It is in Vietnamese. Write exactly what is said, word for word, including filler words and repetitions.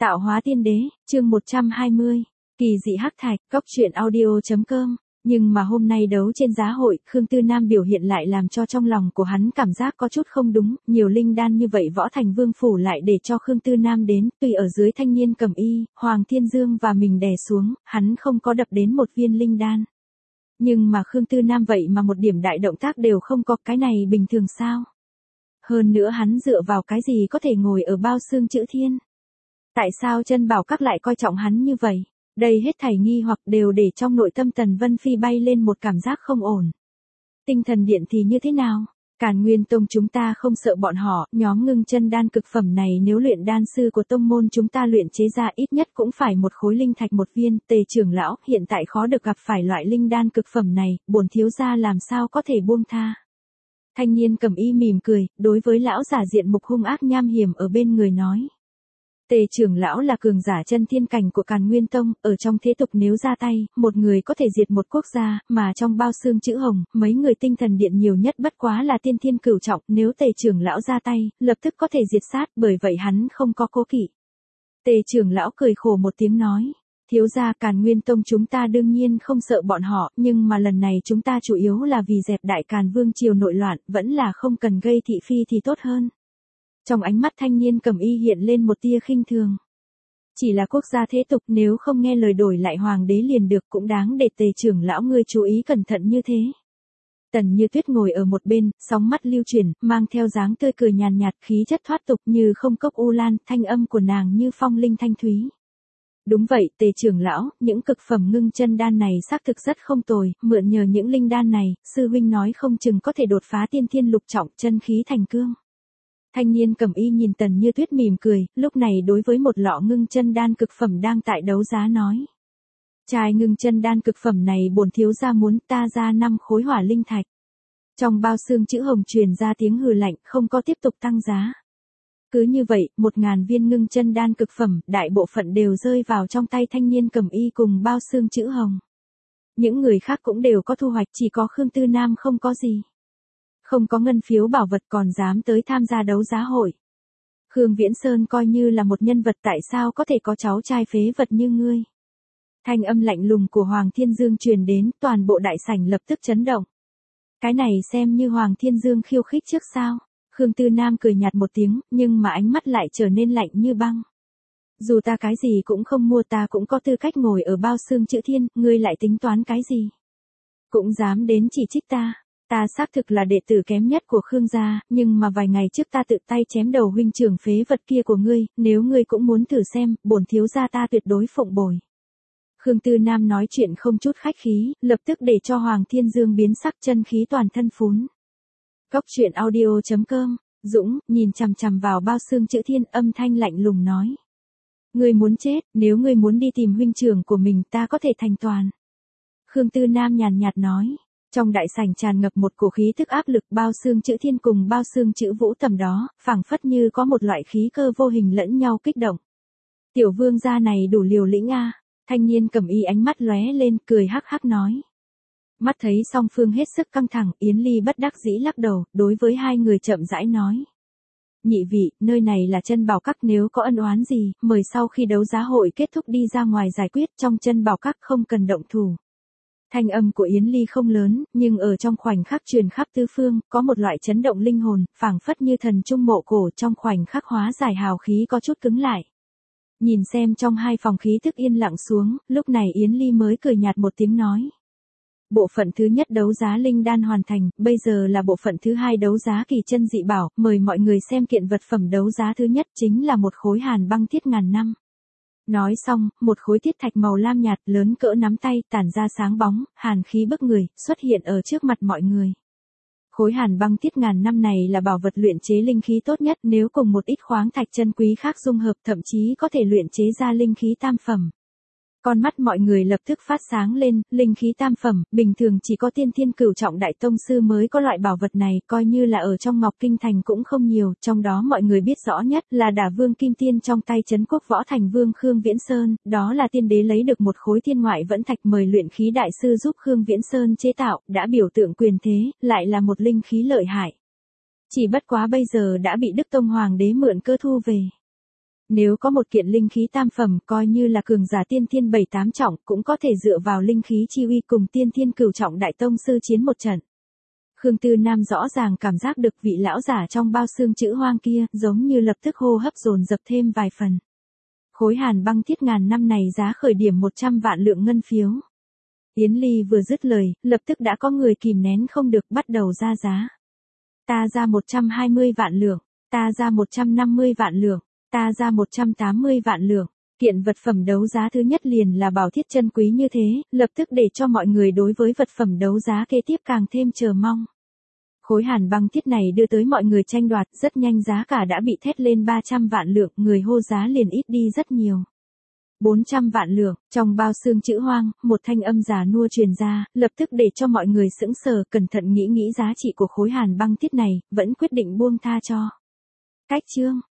Tạo hóa tiên đế, chương một trăm hai mươi, kỳ dị hắc thạch, cóc truyện audio chấm com. Nhưng mà hôm nay đấu trên giá hội, Khương Tư Nam biểu hiện lại làm cho trong lòng của hắn cảm giác có chút không đúng, nhiều linh đan như vậy Võ Thành Vương phủ lại để cho Khương Tư Nam đến, tuy ở dưới thanh niên cầm y, Hoàng Thiên Dương và mình đè xuống, hắn không có đập đến một viên linh đan. Nhưng mà Khương Tư Nam vậy mà một điểm đại động tác đều không có, cái này bình thường sao? Hơn nữa hắn dựa vào cái gì có thể ngồi ở bao xương chữ thiên? Tại sao chân bảo các lại coi trọng hắn như vậy? Đây hết thảy nghi hoặc đều để trong nội tâm Tần Vân Phi bay lên một cảm giác không ổn. Tinh thần điện thì như thế nào? Càn Nguyên Tông chúng ta không sợ bọn họ, nhóm ngưng chân đan cực phẩm này nếu luyện đan sư của tông môn chúng ta luyện chế ra ít nhất cũng phải một khối linh thạch một viên. Tề trưởng lão, hiện tại khó được gặp phải loại linh đan cực phẩm này, bổn thiếu gia làm sao có thể buông tha? Thanh niên cầm y mỉm cười, đối với lão giả diện mục hung ác nham hiểm ở bên người nói. Tề trưởng lão là cường giả chân thiên cảnh của Càn Nguyên Tông, ở trong thế tục nếu ra tay, một người có thể diệt một quốc gia, mà trong bao xương chữ hồng, mấy người tinh thần điện nhiều nhất bất quá là tiên thiên cửu trọng, nếu tề trưởng lão ra tay, lập tức có thể diệt sát, bởi vậy hắn không có cố kỵ. Tề trưởng lão cười khổ một tiếng nói, thiếu gia Càn Nguyên Tông chúng ta đương nhiên không sợ bọn họ, nhưng mà lần này chúng ta chủ yếu là vì dẹp đại Càn Vương triều nội loạn, vẫn là không cần gây thị phi thì tốt hơn. Trong ánh mắt thanh niên cầm y hiện lên một tia khinh thường. Chỉ là quốc gia thế tục nếu không nghe lời đổi lại hoàng đế liền được cũng đáng để tề trưởng lão ngươi chú ý cẩn thận như thế. Tần Như Tuyết ngồi ở một bên, sóng mắt lưu chuyển, mang theo dáng tươi cười nhàn nhạt, khí chất thoát tục như không cốc u lan, thanh âm của nàng như phong linh thanh thúy. Đúng vậy, tề trưởng lão, những cực phẩm ngưng chân đan này xác thực rất không tồi, mượn nhờ những linh đan này, sư huynh nói không chừng có thể đột phá tiên thiên lục trọng, chân khí thành cương. Thanh niên cầm y nhìn Tần Như Tuyết mỉm cười, lúc này đối với một lọ ngưng chân đan cực phẩm đang tại đấu giá nói. Chai ngưng chân đan cực phẩm này bổn thiếu gia muốn ta ra năm khối hỏa linh thạch. Trong bao xương chữ hồng truyền ra tiếng hừ lạnh, không có tiếp tục tăng giá. Cứ như vậy, một ngàn viên ngưng chân đan cực phẩm, đại bộ phận đều rơi vào trong tay thanh niên cầm y cùng bao xương chữ hồng. Những người khác cũng đều có thu hoạch, chỉ có Khương Tư Nam không có gì. Không có ngân phiếu bảo vật còn dám tới tham gia đấu giá hội. Khương Viễn Sơn coi như là một nhân vật, tại sao có thể có cháu trai phế vật như ngươi? Thanh âm lạnh lùng của Hoàng Thiên Dương truyền đến, toàn bộ đại sảnh lập tức chấn động. Cái này xem như Hoàng Thiên Dương khiêu khích trước sao? Khương Tư Nam cười nhạt một tiếng, nhưng mà ánh mắt lại trở nên lạnh như băng. Dù ta cái gì cũng không mua, ta cũng có tư cách ngồi ở bao xương chữ thiên, ngươi lại tính toán cái gì? Cũng dám đến chỉ trích ta. Ta xác thực là đệ tử kém nhất của Khương gia, nhưng mà vài ngày trước ta tự tay chém đầu huynh trưởng phế vật kia của ngươi, nếu ngươi cũng muốn thử xem, bổn thiếu gia ta tuyệt đối phụng bồi. Khương Tư Nam nói chuyện không chút khách khí, lập tức để cho Hoàng Thiên Dương biến sắc, chân khí toàn thân phún. Cóc truyện audio chấm com, Dũng, nhìn chằm chằm vào bao xương chữ thiên, âm thanh lạnh lùng nói. Ngươi muốn chết, nếu ngươi muốn đi tìm huynh trưởng của mình ta có thể thành toàn. Khương Tư Nam nhàn nhạt nói. Trong đại sảnh tràn ngập một cổ khí thức áp lực, bao xương chữ thiên cùng bao xương chữ vũ tầm đó, phảng phất như có một loại khí cơ vô hình lẫn nhau kích động. Tiểu vương gia này đủ liều lĩnh a. Thanh niên cầm y ánh mắt lóe lên, cười hắc hắc nói. Mắt thấy song phương hết sức căng thẳng, Yến Ly bất đắc dĩ lắc đầu, đối với hai người chậm rãi nói. Nhị vị, nơi này là chân bảo các, nếu có ân oán gì, mời sau khi đấu giá hội kết thúc đi ra ngoài giải quyết, trong chân bảo các không cần động thủ. Thanh âm của Yến Ly không lớn, nhưng ở trong khoảnh khắc truyền khắp tứ phương, có một loại chấn động linh hồn, phảng phất như thần trung mộ cổ, trong khoảnh khắc hóa giải hào khí có chút cứng lại. Nhìn xem trong hai phòng khí thức yên lặng xuống, lúc này Yến Ly mới cười nhạt một tiếng nói. Bộ phận thứ nhất đấu giá linh đan hoàn thành, bây giờ là bộ phận thứ hai đấu giá kỳ chân dị bảo, mời mọi người xem kiện vật phẩm đấu giá thứ nhất chính là một khối hàn băng thiết ngàn năm. Nói xong, một khối thiết thạch màu lam nhạt lớn cỡ nắm tay tản ra sáng bóng, hàn khí bức người, xuất hiện ở trước mặt mọi người. Khối hàn băng thiết ngàn năm này là bảo vật luyện chế linh khí tốt nhất, nếu cùng một ít khoáng thạch chân quý khác dung hợp thậm chí có thể luyện chế ra linh khí tam phẩm. Con mắt mọi người lập tức phát sáng lên, linh khí tam phẩm, bình thường chỉ có tiên thiên cửu trọng đại tông sư mới có loại bảo vật này, coi như là ở trong Ngọc Kinh Thành cũng không nhiều, trong đó mọi người biết rõ nhất là Đả Vương Kim Tiên trong tay trấn quốc Võ Thành Vương Khương Viễn Sơn, đó là tiên đế lấy được một khối thiên ngoại vẫn thạch mời luyện khí đại sư giúp Khương Viễn Sơn chế tạo, đã biểu tượng quyền thế, lại là một linh khí lợi hại. Chỉ bất quá bây giờ đã bị Đức Tông Hoàng đế mượn cơ thu về. Nếu có một kiện linh khí tam phẩm coi như là cường giả tiên thiên bảy tám trọng cũng có thể dựa vào linh khí chi uy cùng tiên thiên cửu trọng đại tông sư chiến một trận. Khương Tư Nam rõ ràng cảm giác được vị lão giả trong bao xương chữ hoang kia giống như lập tức hô hấp dồn dập thêm vài phần. Khối hàn băng thiết ngàn năm này giá khởi điểm một trăm vạn lượng ngân phiếu. Yến Ly vừa dứt lời, lập tức đã có người kìm nén không được bắt đầu ra giá. Ta ra một trăm hai mươi vạn lượng, ta ra một trăm năm mươi vạn lượng, ta ra một trăm tám mươi vạn lượng. Kiện vật phẩm đấu giá thứ nhất liền là bảo thiết chân quý như thế, lập tức để cho mọi người đối với vật phẩm đấu giá kế tiếp càng thêm chờ mong. Khối hàn băng thiết này đưa tới mọi người tranh đoạt, rất nhanh giá cả đã bị thét lên ba trăm vạn lượng, người hô giá liền ít đi rất nhiều. bốn trăm vạn lượng, trong bao xương chữ hoang, một thanh âm già nua truyền ra, lập tức để cho mọi người sững sờ, cẩn thận nghĩ nghĩ giá trị của khối hàn băng thiết này, vẫn quyết định buông tha cho. Cách chương